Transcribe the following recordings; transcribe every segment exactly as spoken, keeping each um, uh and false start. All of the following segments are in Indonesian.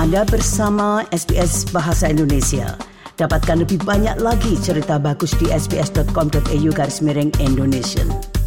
Anda bersama S B S Bahasa Indonesia. Dapatkan lebih banyak lagi cerita bagus di sbs.com.au garis miring Indonesian.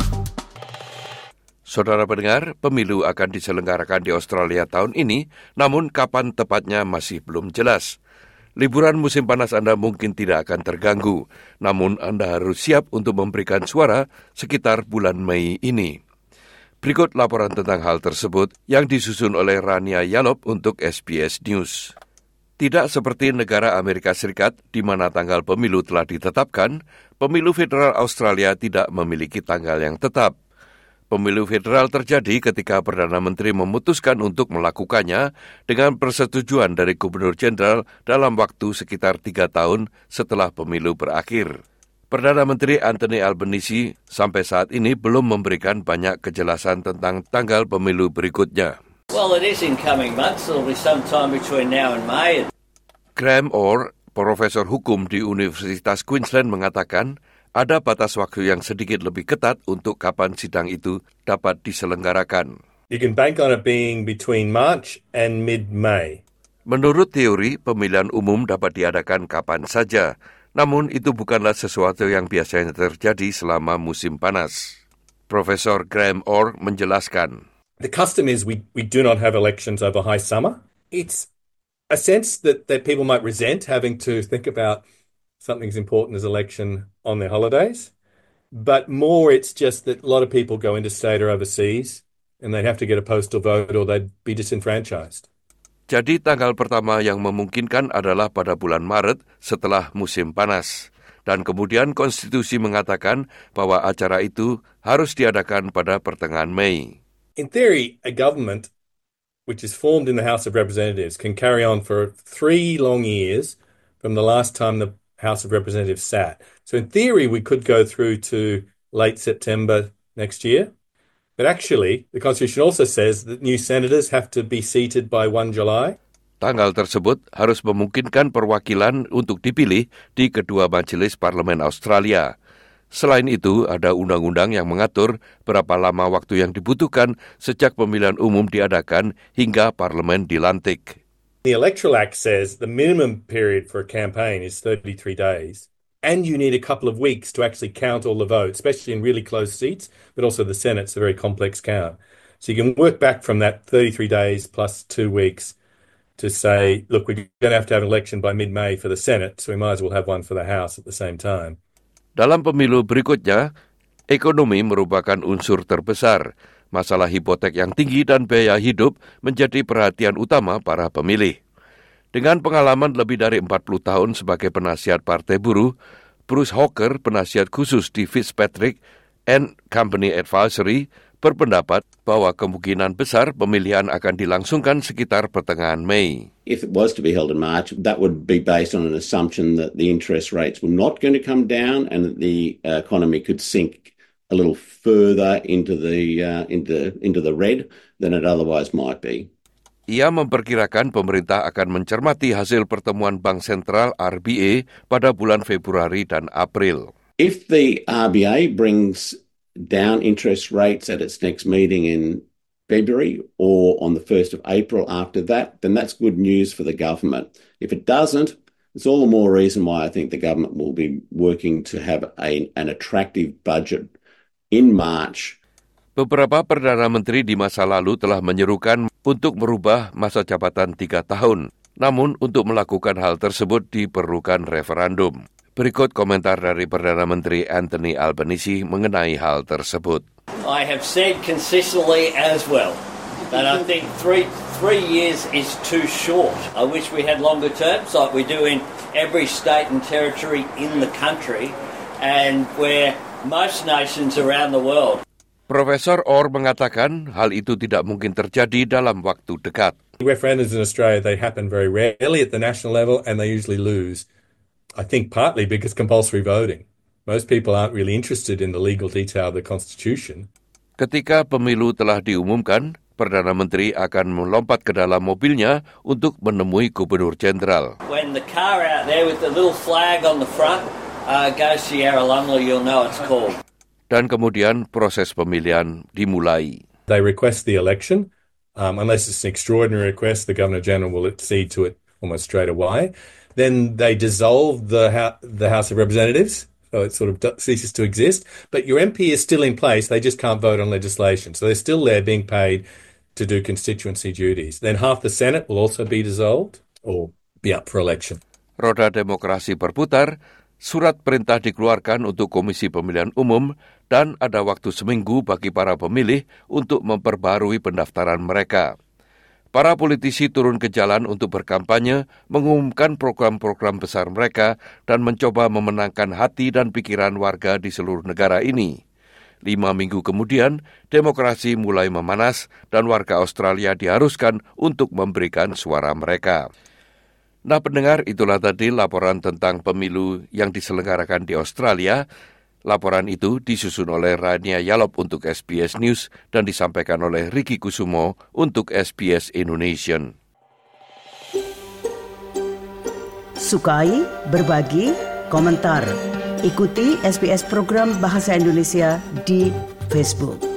Saudara pendengar, pemilu akan diselenggarakan di Australia tahun ini, namun kapan tepatnya masih belum jelas. Liburan musim panas Anda mungkin tidak akan terganggu, namun Anda harus siap untuk memberikan suara sekitar bulan Mei ini. Berikut laporan tentang hal tersebut yang disusun oleh Rania Yalop untuk S B S News. Tidak seperti negara Amerika Serikat di mana tanggal pemilu telah ditetapkan, pemilu federal Australia tidak memiliki tanggal yang tetap. Pemilu federal terjadi ketika Perdana Menteri memutuskan untuk melakukannya dengan persetujuan dari Gubernur Jenderal dalam waktu sekitar tiga tahun setelah pemilu berakhir. Perdana Menteri Anthony Albanese sampai saat ini belum memberikan banyak kejelasan tentang tanggal pemilu berikutnya. Well, it is in coming months. It'll be sometime between now and May. Graham Orr, profesor hukum di Universitas Queensland mengatakan ada batas waktu yang sedikit lebih ketat untuk kapan sidang itu dapat diselenggarakan. You can bank on it being between March and mid-May. Menurut teori, pemilihan umum dapat diadakan kapan saja. Namun itu bukanlah sesuatu yang biasanya terjadi selama musim panas. Profesor Graham Orr menjelaskan. The custom is we, we do not have elections over high summer. It's a sense that, that people might resent having to think about something as important as election on their holidays. But more it's just that a lot of people go interstate or overseas and they'd have to get a postal vote or they'd be disenfranchised. Jadi tanggal pertama yang memungkinkan adalah pada bulan Maret setelah musim panas. Dan kemudian konstitusi mengatakan bahwa acara itu harus diadakan pada pertengahan Mei. In theory, a government which is formed in the House of Representatives can carry on for three long years from the last time the House of Representatives sat. So in theory, we could go through to late September next year. But actually, the Constitution also says that new senators have to be seated by first July. Tanggal tersebut harus memungkinkan perwakilan untuk dipilih di kedua majelis parlemen Australia. Selain itu, ada undang-undang yang mengatur berapa lama waktu yang dibutuhkan sejak pemilihan umum diadakan hingga parlemen dilantik. The Electoral Act says the minimum period for a campaign is thirty-three days. And you need a couple of weeks to actually count all the votes, especially in really close seats, but also the Senate's a very complex count. So you can work back from that thirty-three days plus two weeks to say, look, we're going to have to have an election by mid-May for the Senate, so we might as well have one for the House at the same time. Dalam pemilu berikutnya, ekonomi merupakan unsur terbesar. Masalah hipotek yang tinggi dan biaya hidup menjadi perhatian utama para pemilih. Dengan pengalaman lebih dari empat puluh tahun sebagai penasihat Partai Buruh, Bruce Hawker, penasihat khusus di Fitzpatrick and Company Advisory, berpendapat bahwa kemungkinan besar pemilihan akan dilangsungkan sekitar pertengahan Mei. If it was to be held in March, that would be based on an assumption that the interest rates were not going to come down and that the uh, economy could sink a little further into the uh, into into the red than it otherwise might be. Ia memperkirakan pemerintah akan mencermati hasil pertemuan Bank Sentral R B A pada bulan Februari dan April. If the R B A brings down interest rates at its next meeting in February or on the first of April after that, then that's good news for the government. If it doesn't, it's all the more reason why I think the government will be working to have a, an attractive budget in March. Beberapa Perdana Menteri di masa lalu telah menyerukan untuk merubah masa jabatan tiga tahun. Namun untuk melakukan hal tersebut diperlukan referendum. Berikut komentar dari Perdana Menteri Anthony Albanese mengenai hal tersebut. I have said consistently as well that I think three three years is too short. I wish we had longer terms like we do in every state and territory in the country and where most nations around the world. Profesor Orr mengatakan hal itu tidak mungkin terjadi dalam waktu dekat. Referendums in Australia, they happen very rarely at the national level and they usually lose. I think partly because compulsory voting. Most people aren't really interested in the legal detail of the Constitution. Ketika pemilu telah diumumkan, Perdana Menteri akan melompat ke dalam mobilnya untuk menemui Gubernur Jenderal. When the car out there with the little flag on the front uh, goes Sierra Lumley, you'll know it's called. Dan kemudian proses pemilihan dimulai. They request the election. um, unless it's an extraordinary request, the Governor-General will accede to it almost straight away. Then they dissolve the, ha- the House of Representatives, so it sort of d- ceases to exist. But your M P is still in place, they just can't vote on legislation. So they're still there being paid to do constituency duties. Then half the Senate will also be dissolved or be up for election. Roda demokrasi berputar, surat perintah dikeluarkan untuk Komisi Pemilihan Umum dan ada waktu seminggu bagi para pemilih untuk memperbarui pendaftaran mereka. Para politisi turun ke jalan untuk berkampanye, mengumumkan program-program besar mereka dan mencoba memenangkan hati dan pikiran warga di seluruh negara ini. Lima minggu kemudian, demokrasi mulai memanas dan warga Australia diharuskan untuk memberikan suara mereka. Nah pendengar, itulah tadi laporan tentang pemilu yang diselenggarakan di Australia. Laporan itu disusun oleh Rania Yalop untuk S B S News dan disampaikan oleh Riki Kusumo untuk S B S Indonesian. Sukai, berbagi, komentar. Ikuti S B S program Bahasa Indonesia di Facebook.